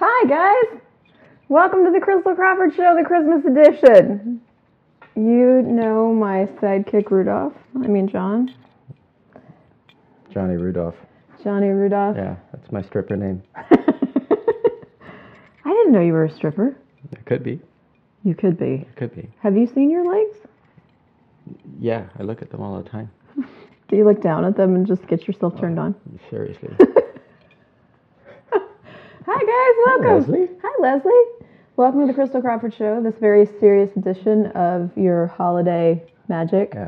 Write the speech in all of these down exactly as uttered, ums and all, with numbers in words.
Hi, guys. Welcome to the Crystal Crawford Show, the Christmas edition. You know my sidekick Rudolph. I mean, John. Johnny Rudolph. Johnny Rudolph. Yeah, that's my stripper name. I didn't know you were a stripper. It could be. You could be. It could be. Have you seen your legs? Yeah, I look at them all the time. Do you look down at them and just get yourself turned oh, on? Seriously. Hi, guys. Welcome. Hi, Leslie. Hi, Leslie. Welcome to the Crystal Crawford Show, this very serious edition of your holiday magic. Yeah.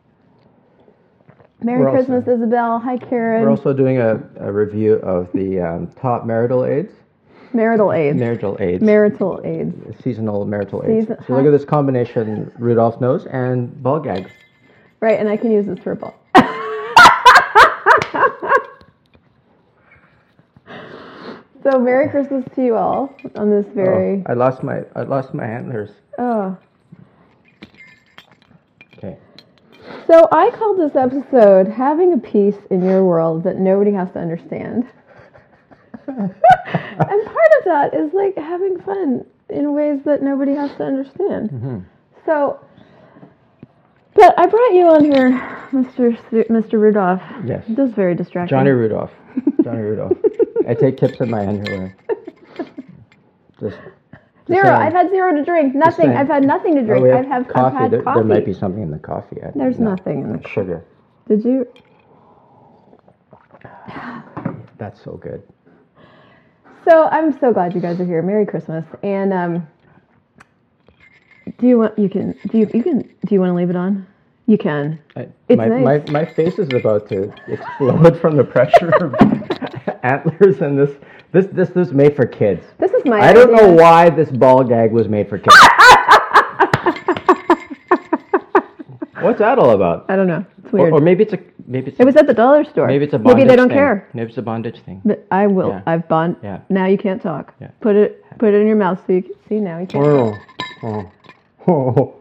Merry We're Christmas, also, Isabel. Hi, Karen. We're also doing a, a review of the um, top marital aids. Marital aids. Marital aids. Marital aids. Seasonal marital aids. Season- so look at this combination, Rudolph nose and ball gag. Right, and I can use this for a ball. So Merry Christmas to you all on this very... Oh, I lost my I lost my antlers. Oh. Okay. So I called this episode Having a Peace in Your World That Nobody Has to Understand. And part of that is like having fun in ways that nobody has to understand. Mm-hmm. So, but I brought you on here, Mister Su- Mister Rudolph. Yes. This is very distracting. Johnny Rudolph. Johnny Rudolph. I take tips in my underwear. Just, just Zero. saying. I've had zero to drink. Nothing. saying. I've had nothing to drink. Oh, we I've have coffee. I've had there, coffee. there might be something in the coffee. I, There's no, nothing in the like sugar. Did you? That's so good. So I'm so glad you guys are here. Merry Christmas. And um, do you want? You can. Do you? You can. Do you want to leave it on? You can. I, It's my, nice. my my face is about to explode from the pressure of antlers, and this this this this is made for kids. This is my. I don't idea. know why this ball gag was made for kids. What's that all about? I don't know. It's Or, weird. or maybe it's a maybe it's It was at the dollar store. maybe it's a bondage Maybe they don't thing. care. Maybe it's a bondage thing. But I will. Yeah. I've bond. Yeah. Now you can't talk. Yeah. Put it. Put it in your mouth so you can see. Now you can't. Oh, oh, oh,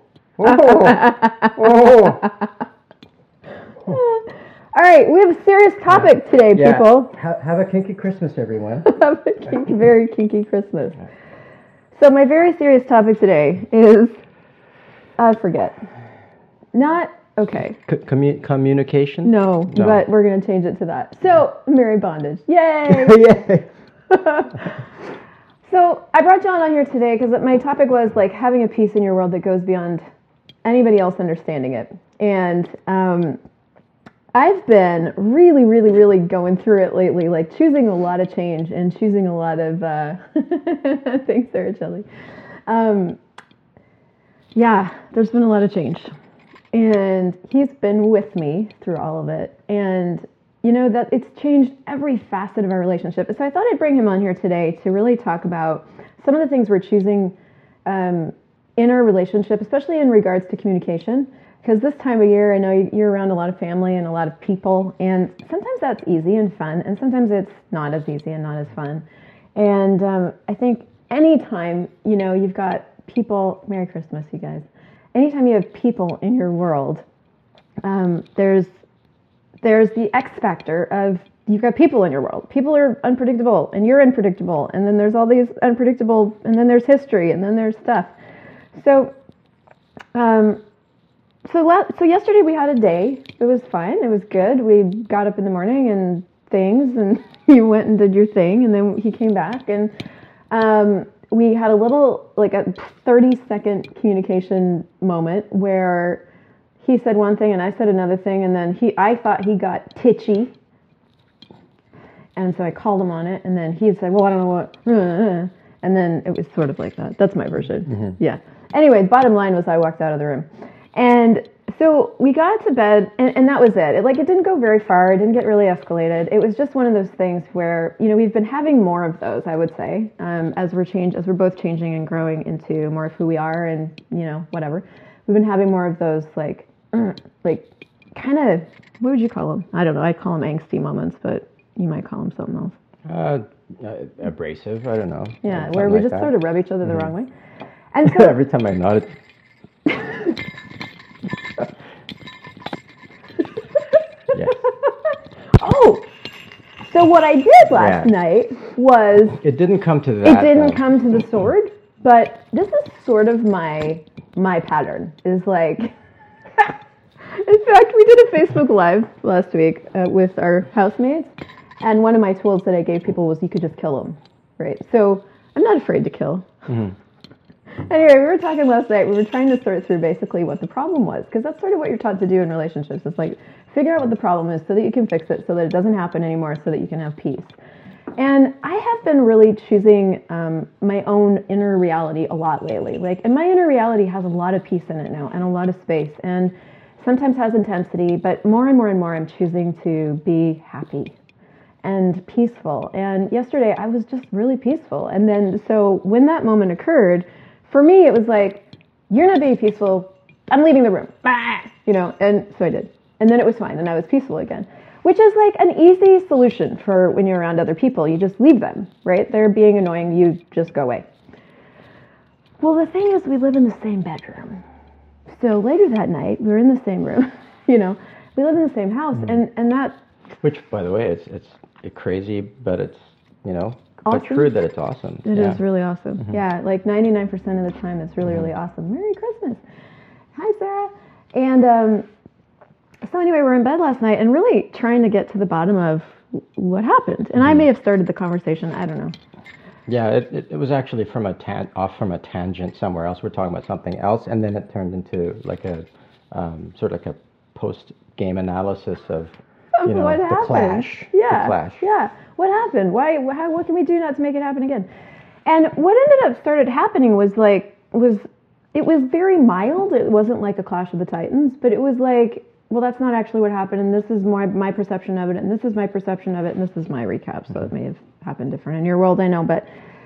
oh, oh. All right, we have a serious topic today, Yeah. people. Ha- have a kinky Christmas, everyone. Have a kinky, very kinky Christmas. So my very serious topic today is, I forget. Not, okay, C- commu- communication? no, No. but we're going to change it to that. So, married bondage. Yay! Yay! So I brought John on here today because my topic was like having a peace in your world that goes beyond anybody else understanding it. And um, I've been really, really, really going through it lately, like choosing a lot of change and choosing a lot of, uh, thanks, Sarah Shelley. Um, yeah, there's been a lot of change. And he's been with me through all of it. And you know, that it's changed every facet of our relationship. So I thought I'd bring him on here today to really talk about some of the things we're choosing um, in our relationship, especially in regards to communication. Because this time of year, I know you're around a lot of family and a lot of people, and sometimes that's easy and fun, and sometimes it's not as easy and not as fun. And um, I think anytime, you know, you've got people, Merry Christmas, you guys. Anytime you have people in your world, um, there's There's the X factor of you've got people in your world. People are unpredictable, and you're unpredictable, and then there's all these unpredictable, and then there's history, and then there's stuff. So, um, so la- so yesterday we had a day. It was fun. It was good. We got up in the morning and things, and you went and did your thing, and then he came back, and um, we had a little like a thirty second communication moment where he said one thing and I said another thing, and then he, I thought he got titchy, and so I called him on it, and then he said, well, I don't know what, and then it was sort of like that. That's my version. Mm-hmm. Yeah. Anyway, bottom line was I walked out of the room, and so we got to bed, and, and that was it. It. Like, it didn't go very far. It didn't get really escalated. It was just one of those things where, you know, we've been having more of those, I would say, um, as we're change, as we're both changing and growing into more of who we are, and, you know, whatever. We've been having more of those, like, like kind of, what would you call them? I don't know. I call them angsty moments, but you might call them something else. Uh, uh, abrasive, I don't know. Yeah, Something where we like just that. sort of rub each other the Mm-hmm. wrong way. And so, Every time I nod it. Yes. oh, so what I did last Yeah. night was It didn't come to it that. didn't though. come to the sword, but this is sort of my my pattern. Is like, in fact, we did a Facebook Live last week uh, with our housemates, and one of my tools that I gave people was you could just kill them, right? So I'm not afraid to kill. Mm-hmm. Anyway, we were talking last night. We were trying to sort through basically what the problem was, because that's sort of what you're taught to do in relationships. It's like figure out what the problem is so that you can fix it, so that it doesn't happen anymore, so that you can have peace. And I have been really choosing um, my own inner reality a lot lately. Like, and my inner reality has a lot of peace in it now, and a lot of space, and sometimes has intensity. But more and more and more, I'm choosing to be happy and peaceful. And yesterday, I was just really peaceful. And then, so when that moment occurred, for me, it was like, you're not being peaceful. I'm leaving the room. Bah! You know, and so I did. And then it was fine, and I was peaceful again, which is like an easy solution for when you're around other people. You just leave them, right? They're being annoying. You just go away. Well, the thing is, we live in the same bedroom. So later that night, we were in the same room. You know, we live in the same house, mm-hmm. and, and that... Which, by the way, it's it's crazy, but it's, you know... Awesome. But true that it's awesome. It yeah. is really awesome. Mm-hmm. Yeah, like ninety-nine percent of the time, it's really, mm-hmm. really awesome. Merry Christmas. Hi, Sarah. And um, so anyway, we're in bed last night and really trying to get to the bottom of what happened. And mm-hmm. I may have started the conversation. I don't know. Yeah, it, it, it was actually from a tan- off from a tangent somewhere else. We're talking about something else, and then it turned into like a um, sort of like a post-game analysis of, you know, what the happened? clash. Yeah, the clash. yeah. What happened? Why? How, what can we do not to make it happen again? And what ended up started happening was like was it was very mild. It wasn't like a Clash of the Titans, but it was like, well, that's not actually what happened, and this is my my perception of it, and this is my perception of it, and this is my recap. So it may have happened different in your world, I know, but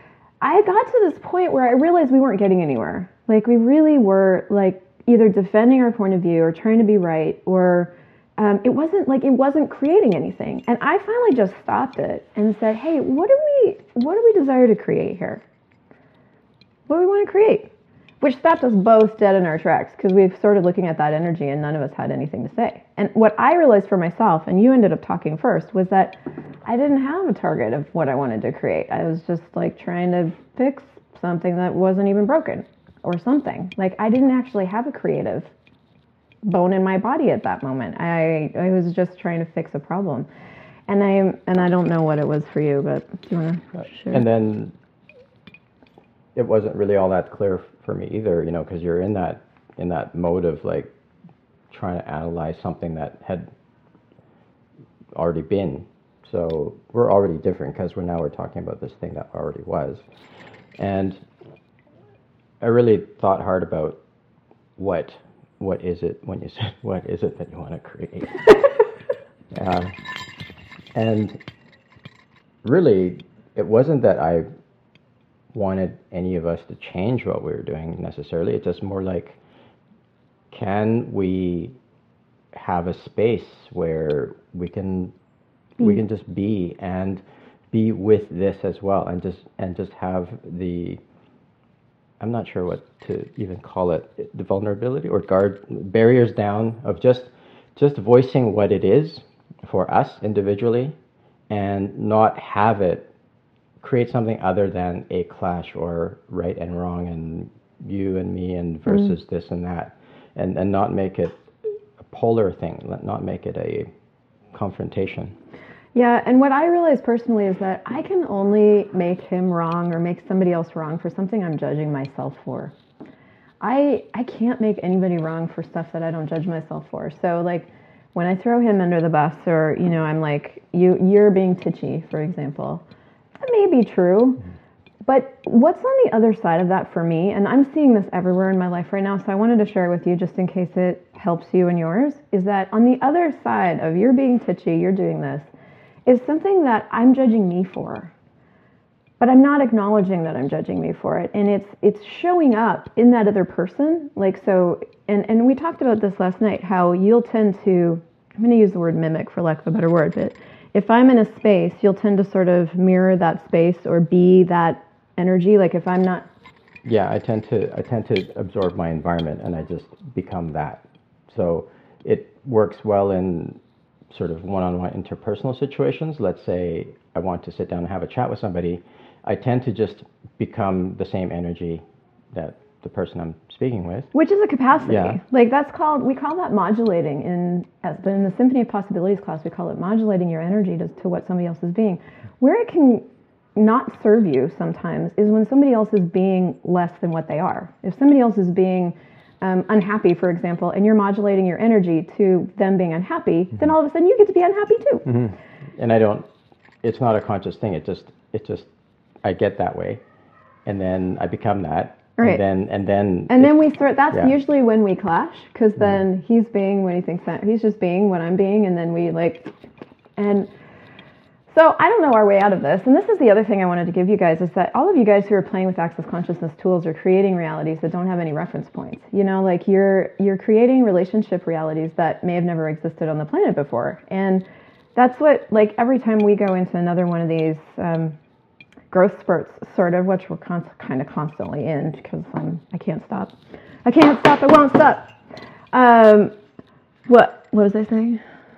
I got to this point where I realized we weren't getting anywhere. Like we really were like either defending our point of view or trying to be right, or Um, it wasn't like it wasn't creating anything. And I finally just stopped it and said, hey, what do we what do we desire to create here? What do we want to create? Which stopped us both dead in our tracks, because we started looking at that energy and none of us had anything to say. And what I realized for myself, and you ended up talking first, was that I didn't have a target of what I wanted to create. I was just like trying to fix something that wasn't even broken or something. Like I didn't actually have a creative bone in my body at that moment. I I was just trying to fix a problem, and I and I don't know what it was for you, but do you want to share? And then it wasn't really all that clear for me either, you know, because you're in that in that mode of like trying to analyze something that had already been. So we're already different because we're now we're talking about this thing that already was, and I really thought hard about what. What is it when you said, what is it that you want to create? uh, and really, it wasn't that I wanted any of us to change what we were doing necessarily. It's just more like, can we have a space where we can mm. we can just be and be with this as well, and just and just have the, I'm not sure what to even call it, the vulnerability or guard barriers down of just just voicing what it is for us individually, and not have it create something other than a clash or right and wrong and you and me and versus mm. this and that, and and not make it a polar thing, not make it a confrontation. Yeah, and what I realized personally is that I can only make him wrong or make somebody else wrong for something I'm judging myself for. I I can't make anybody wrong for stuff that I don't judge myself for. So like when I throw him under the bus, or you know, I'm like, you you're being titchy, for example. That may be true. But what's on the other side of that for me, and I'm seeing this everywhere in my life right now, so I wanted to share it with you just in case it helps you and yours, is that on the other side of you're being titchy, you're doing this, is something that I'm judging me for. But I'm not acknowledging that I'm judging me for it. And it's it's showing up in that other person. Like so, and, and we talked about this last night, how you'll tend to, I'm going to use the word mimic for lack of a better word, but if I'm in a space, you'll tend to sort of mirror that space or be that energy. Like if I'm not... Yeah, I tend to I tend to absorb my environment and I just become that. So it works well in sort of one-on-one interpersonal situations, let's say I want to sit down and have a chat with somebody, I tend to just become the same energy that the person I'm speaking with. Which is a capacity. Yeah. Like that's called, we call that modulating in, in the Symphony of Possibilities class, we call it modulating your energy to, to what somebody else is being. Where it can not serve you sometimes is when somebody else is being less than what they are. If somebody else is being um, unhappy, for example, and you're modulating your energy to them being unhappy, mm-hmm. then all of a sudden you get to be unhappy too. Mm-hmm. And I don't, it's not a conscious thing. It just, it just, I get that way. And then I become that. Right. And then, and then, and then we start, that's yeah. usually when we clash, because then mm-hmm. he's being what he thinks that, he's just being what I'm being, and then we like, and so I don't know our way out of this, and this is the other thing I wanted to give you guys, is that all of you guys who are playing with access consciousness tools are creating realities that don't have any reference points. You know, like you're you're creating relationship realities that may have never existed on the planet before. And that's what, like every time we go into another one of these um, growth spurts, sort of, which we're con- kind of constantly in, because um, I can't stop. I can't stop, I won't stop. Um, what, what was I saying?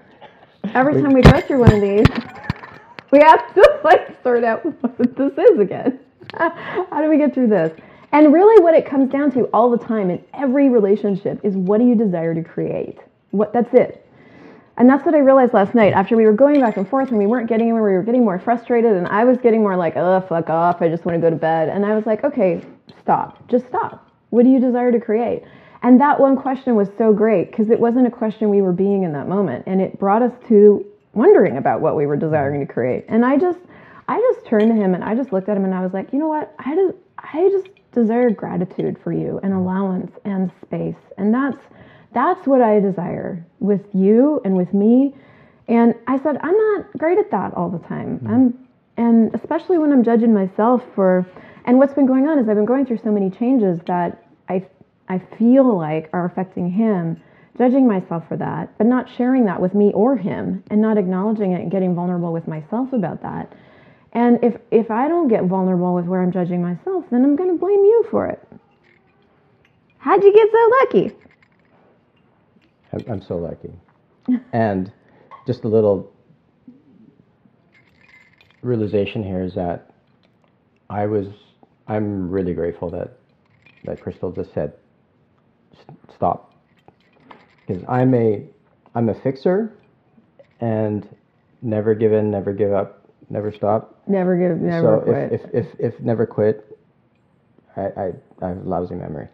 Every time we go through one of these, we have to like sort out what this is again. How do we get through this? And really what it comes down to all the time in every relationship is, what do you desire to create? What, that's it. And that's what I realized last night after we were going back and forth and we weren't getting anywhere. We were getting more frustrated and I was getting more like, oh, fuck off. I just want to go to bed. And I was like, okay, stop. Just stop. What do you desire to create? And that one question was so great because it wasn't a question we were being in that moment. And it brought us to wondering about what we were desiring to create. And I just, I just turned to him and I just looked at him and I was like, you know what? I just, I just desire gratitude for you and allowance and space. And that's, that's what I desire with you and with me. And I said, I'm not great at that all the time. Mm-hmm. I'm, and especially when I'm judging myself for, and what's been going on is I've been going through so many changes that I, I feel like are affecting him, judging myself for that, but not sharing that with me or him, and not acknowledging it and getting vulnerable with myself about that. And if, if I don't get vulnerable with where I'm judging myself, then I'm going to blame you for it. How'd you get so lucky? I'm, I'm so lucky. And just a little realization here is that I was, I'm really grateful that, that Crystal just said, stop. Because I'm a, I'm a fixer, and never give in, never give up, never stop. Never give, never so quit. if, if, if, if never quit, I, I, I have a lousy memory.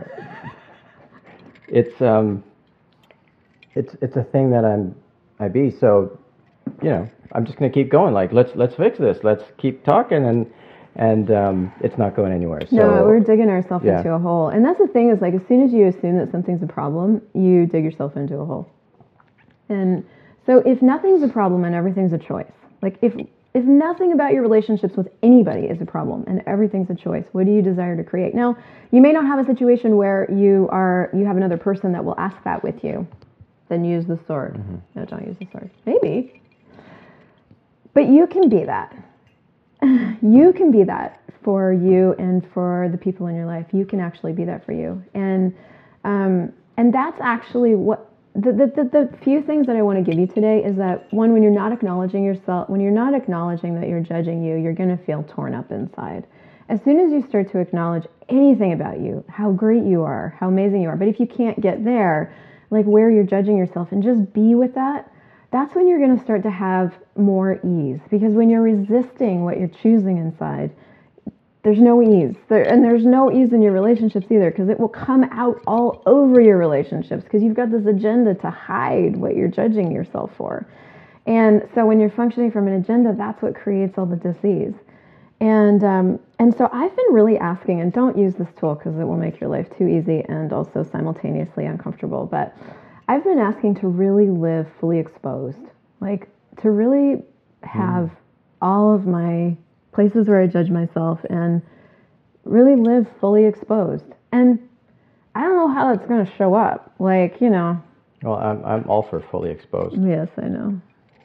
it's um, it's it's a thing that I'm, I be. So, you know, I'm just gonna keep going. Like let's let's fix this. Let's keep talking, and and um, it's not going anywhere. So, no, we're digging ourselves yeah. into a hole. And that's the thing is, like, as soon as you assume that something's a problem, you dig yourself into a hole. And so if nothing's a problem and everything's a choice, like if if nothing about your relationships with anybody is a problem and everything's a choice, what do you desire to create? Now, you may not have a situation where you are you have another person that will ask that with you. Then use the sword. Mm-hmm. No, don't use the sword. Maybe. But you can be that. You can be that for you and for the people in your life. You can actually be that for you. And um, and that's actually what, the, the, the, the few things that I want to give you today is that, one, when you're not acknowledging yourself, when you're not acknowledging that you're judging you, you're going to feel torn up inside. As soon as you start to acknowledge anything about you, how great you are, how amazing you are, but if you can't get there, like where you're judging yourself, and just be with that, that's when you're going to start to have more ease. Because when you're resisting what you're choosing inside, there's no ease. There, and there's no ease in your relationships either, because it will come out all over your relationships, because you've got this agenda to hide what you're judging yourself for. And so when you're functioning from an agenda, that's what creates all the disease. And um, and so I've been really asking, and don't use this tool because it will make your life too easy and also simultaneously uncomfortable, but I've been asking to really live fully exposed, like to really have mm. all of my places where I judge myself and really live fully exposed. And I don't know how that's going to show up. Like, you know. Well, I'm I'm all for fully exposed. Yes, I know.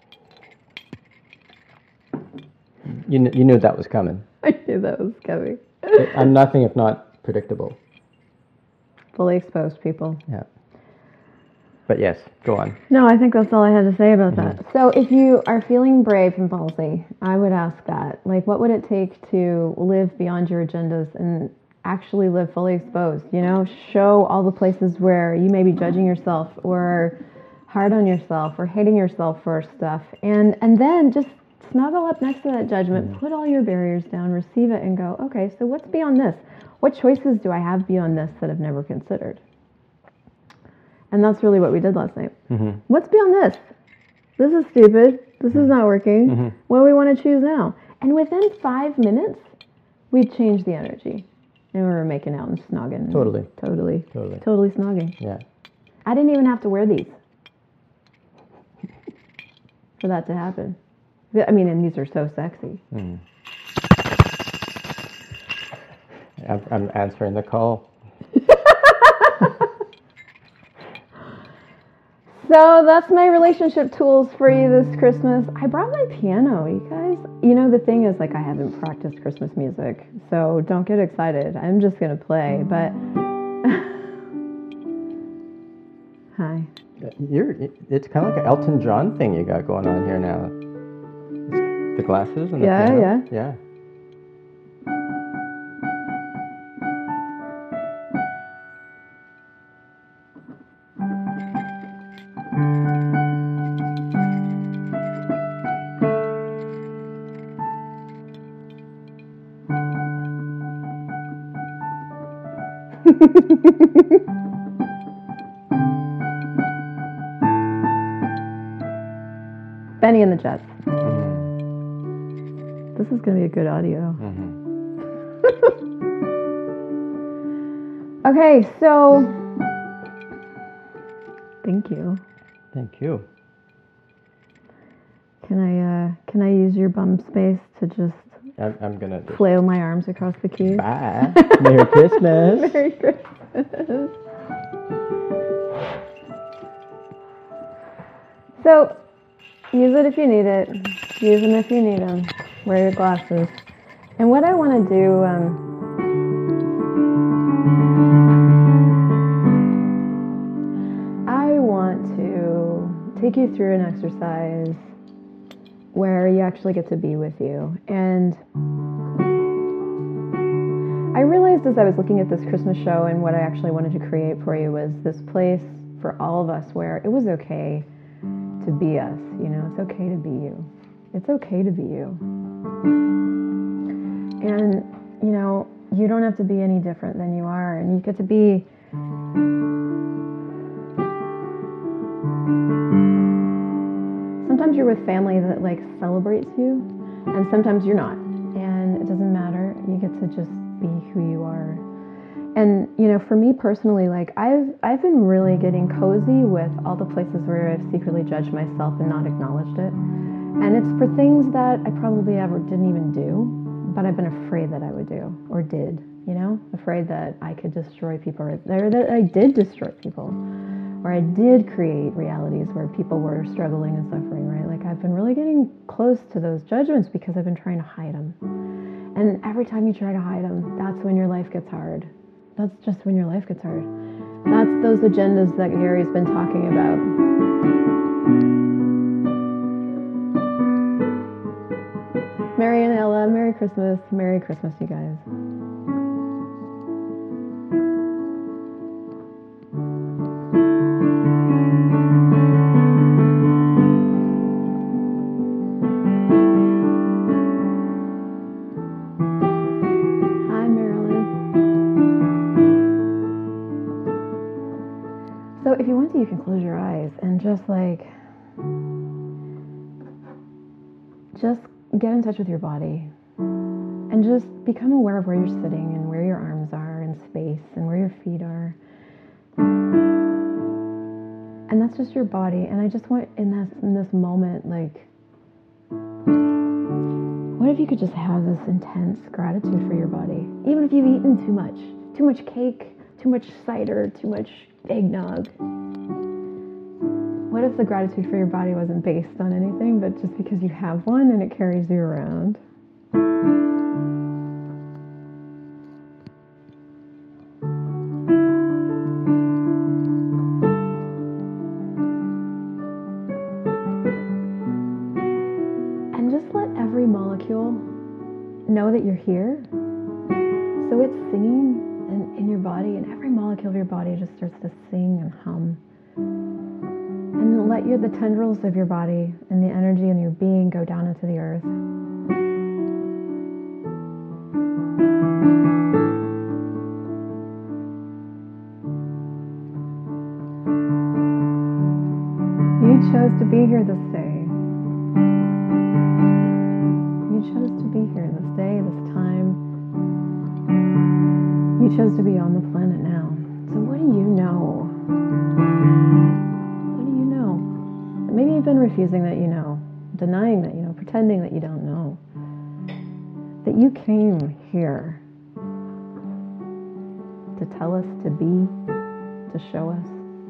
You kn- you knew that was coming. I knew that was coming. I'm nothing if not predictable. Fully exposed people. Yeah. But yes, go on. No, I think that's all I had to say about that. So if you are feeling brave and ballsy, I would ask that. Like, what would it take to live beyond your agendas and actually live fully exposed? You know, show all the places where you may be judging yourself or hard on yourself or hating yourself for stuff. And, and then just snuggle up next to that judgment, mm-hmm. put all your barriers down, receive it, and go, okay, so what's beyond this? What choices do I have beyond this that I've never considered? And that's really what we did last night. Mm-hmm. What's beyond this? This is stupid. This is not working. Mm-hmm. What do we want to choose now? And within five minutes, we changed the energy. And we were making out and snogging. Totally. And totally. Totally. Totally snogging. Yeah. I didn't even have to wear these for that to happen. I mean, and these are so sexy. Mm. I'm, I'm answering the call. So that's my relationship tools for you this Christmas. I brought my piano, you guys. You know, the thing is, like, I haven't practiced Christmas music, so don't get excited. I'm just going to play, but... Hi. You're, it's kind of like an Elton John thing you got going on here now. The glasses and the yeah, piano. Yeah, yeah. Benny and the Jets. Mm-hmm. This is going to be a good audio. Mm-hmm. Okay, so thank you. Thank you. Can I uh, can I use your bum space to just I'm, I'm gonna just flail my arms across the keys? Bye. Merry Christmas. Merry Christmas. So, use it if you need it. Use them if you need them. Wear your glasses. And what I want to do, um, I want to take you through an exercise where you actually get to be with you. And I realized as I was looking at this Christmas show and what I actually wanted to create for you was this place for all of us where it was okay to be us. You know, it's okay to be you. It's okay to be you. And, you know, you don't have to be any different than you are. And you get to be sometimes you're with family that, like, celebrates you, and sometimes you're not. And it doesn't matter. You get to just be who you are. And, you know, for me personally, like, I've I've been really getting cozy with all the places where I've secretly judged myself and not acknowledged it. And it's for things that I probably ever didn't even do, but I've been afraid that I would do, or did, you know? Afraid that I could destroy people, or that I did destroy people, or I did create realities where people were struggling and suffering, right? Like, I've been really getting close to those judgments because I've been trying to hide them. And every time you try to hide them, that's when your life gets hard. That's just when your life gets hard. That's those agendas that Gary's been talking about. Mary and Ella, Merry Christmas. Merry Christmas, you guys. So if you want to, you can close your eyes and just like, just get in touch with your body and just become aware of where you're sitting and where your arms are in space and where your feet are. And that's just your body. And I just want in this, in this moment, like, what if you could just have this intense gratitude for your body? Even if you've eaten too much, too much cake, too much cider, too much eggnog. What if the gratitude for your body wasn't based on anything, but just because you have one and it carries you around? you're here. So it's singing in, in your body, and every molecule of your body just starts to sing and hum. And then let your, the tendrils of your body and the energy in your being go down into the earth. You chose to be here this day. You chose to be here this day, this time. You chose to be on the planet now. So what do you know? What do you know? Maybe you've been refusing that you know, denying that you know, pretending that you don't know. That you came here to tell us to be, to show us.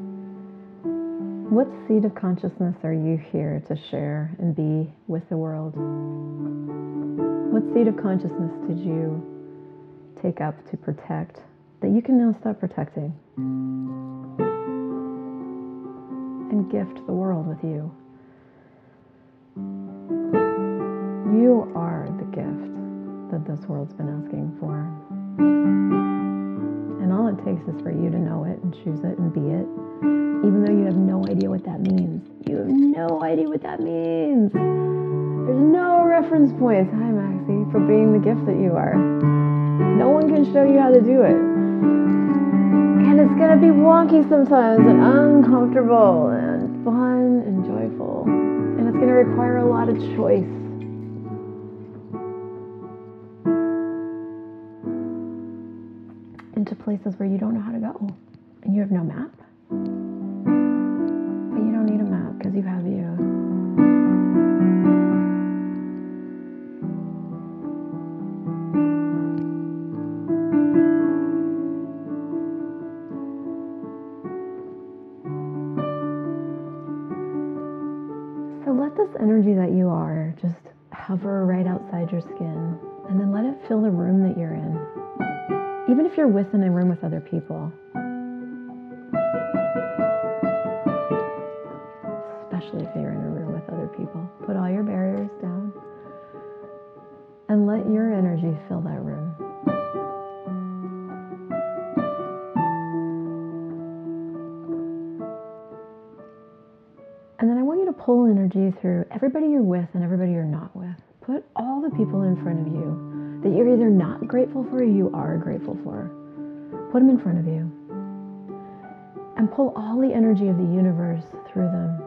What seed of consciousness are you here to share and be with the world? What seed of consciousness did you take up to protect that you can now stop protecting and gift the world with you? You are the gift that this world's been asking for. And all it takes is for you to know it and choose it and be it, even though you have no idea what that means. You have no idea what that means. There's no reference points, hi Maxie, for being the gift that you are. No one can show you how to do it. And it's going to be wonky sometimes and uncomfortable and fun and joyful. And it's going to require a lot of choice. Into places where you don't know how to go. And you have no map. But you don't need a map because you have you. So let this energy that you are just hover right outside your skin, and then let it fill the room that you're in. Even if you're within a room with other people. Especially if you're in a room with other people. Put all your barriers down and let your energy fill that room. And then I want you to pull energy through everybody you're with and everybody you're not with. Put all the people in front of you that you're either not grateful for or you are grateful for. Put them in front of you. And pull all the energy of the universe through them.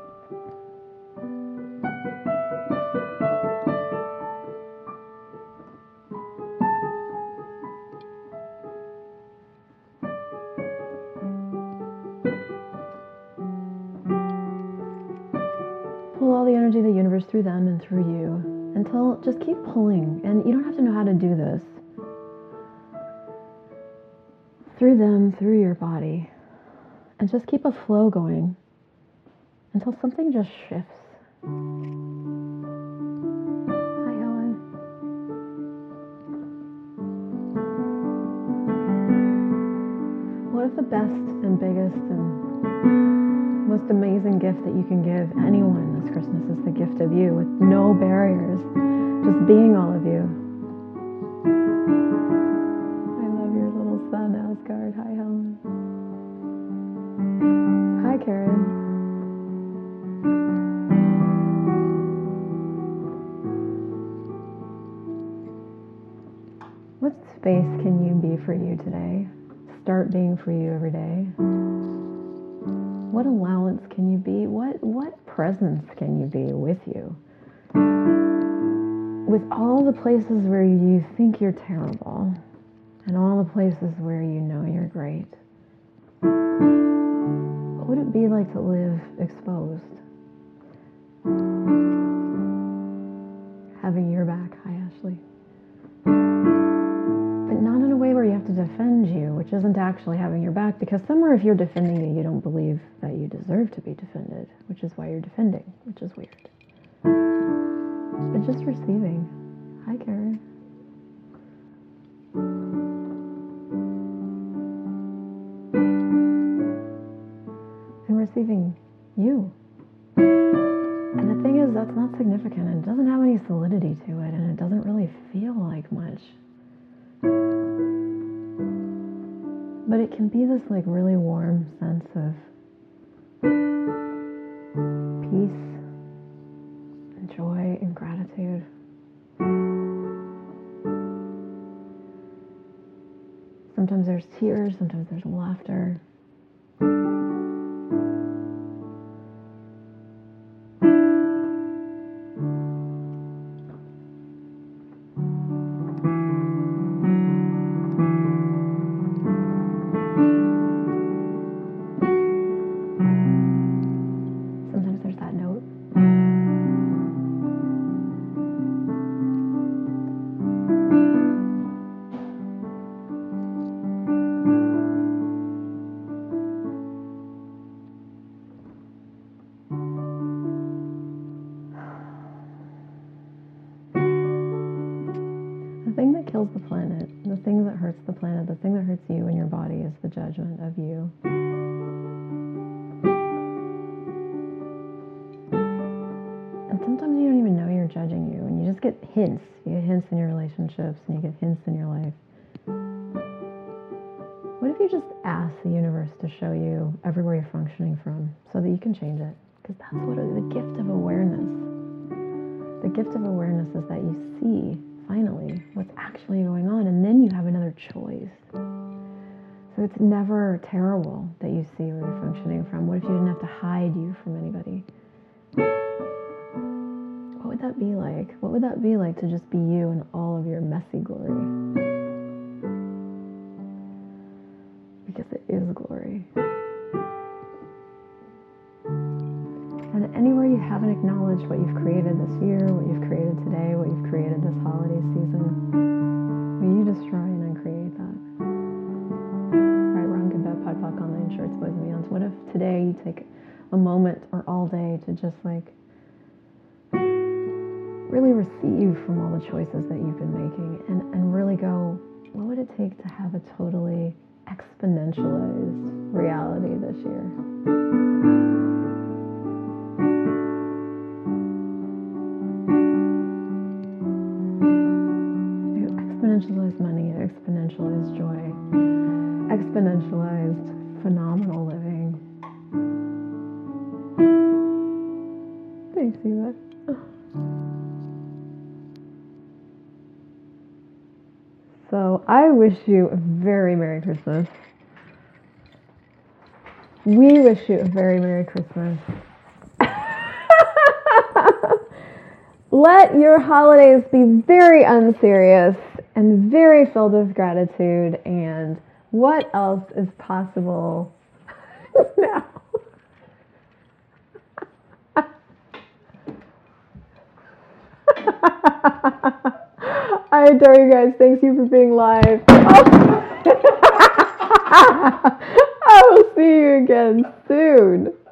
Pull all the energy of the universe through them and through you. Until, just keep pulling, and you don't have to know how to do this. Through them, through your body, and just keep a flow going until something just shifts. Hi, Helen. What if the best and biggest and most amazing gift that you can give anyone this Christmas is the gift of you, with no barriers, just being all of you. I love your little son, Asgard. Hi, Helen. Hi, Karen. What space can you be for you today? Start being for you every day. What allowance can you be? What what presence can you be with you? With all the places where you think you're terrible and all the places where you know you're great. What would it be like to live exposed? Having your back. Hi, Ashley. But not in a way where you have to defend you, which isn't actually having your back, because somewhere if you're defending you, you don't believe that you deserve to be defended, which is why you're defending, which is weird. But just receiving. Hi, Karen. And receiving you. And the thing is, because that's not significant. It doesn't have any solidity to it, and it doesn't really feel like much. But it can be this like really warm sense of peace and joy and gratitude. Sometimes there's tears, sometimes there's laughter. Sometimes there's that note. The thing that kills the planet, the thing that hurts the planet, the thing that hurts you and your body is the judgment of you. And sometimes you don't even know you're judging you, and you just get hints. You get hints in your relationships, and you get hints in your life. What if you just ask the universe to show you everywhere you're functioning from so that you can change it? Because that's what it, the gift of awareness. The gift of awareness is that you see, finally, what's actually going on, and then you have another choice. So it's never terrible that you see where you're functioning from. What if you didn't have to hide you from anybody? What would that be like? What would that be like to just be you in all of your messy glory? Because it is glory. And anywhere you haven't acknowledged what you've created this year, what you've created today, what you've created this holiday season, may you destroy and uncreate that. Right, wrong, good, bad, pod, poc, online, shirts, boys and beyonds. What if today you take a moment or all day to just like really receive from all the choices that you've been making and, and really go, what would it take to have a totally exponentialized reality this year? Exponentialized money, exponentialized joy, exponentialized phenomenal living. Thanks, Eva. So I wish you a very Merry Christmas. We wish you a very Merry Christmas. Let your holidays be very unserious and very filled with gratitude. And what else is possible now? I adore you guys. Thanks you for being live. Oh. I will see you again soon.